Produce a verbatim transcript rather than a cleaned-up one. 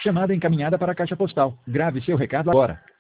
Chamada encaminhada para a caixa postal. Grave seu recado agora.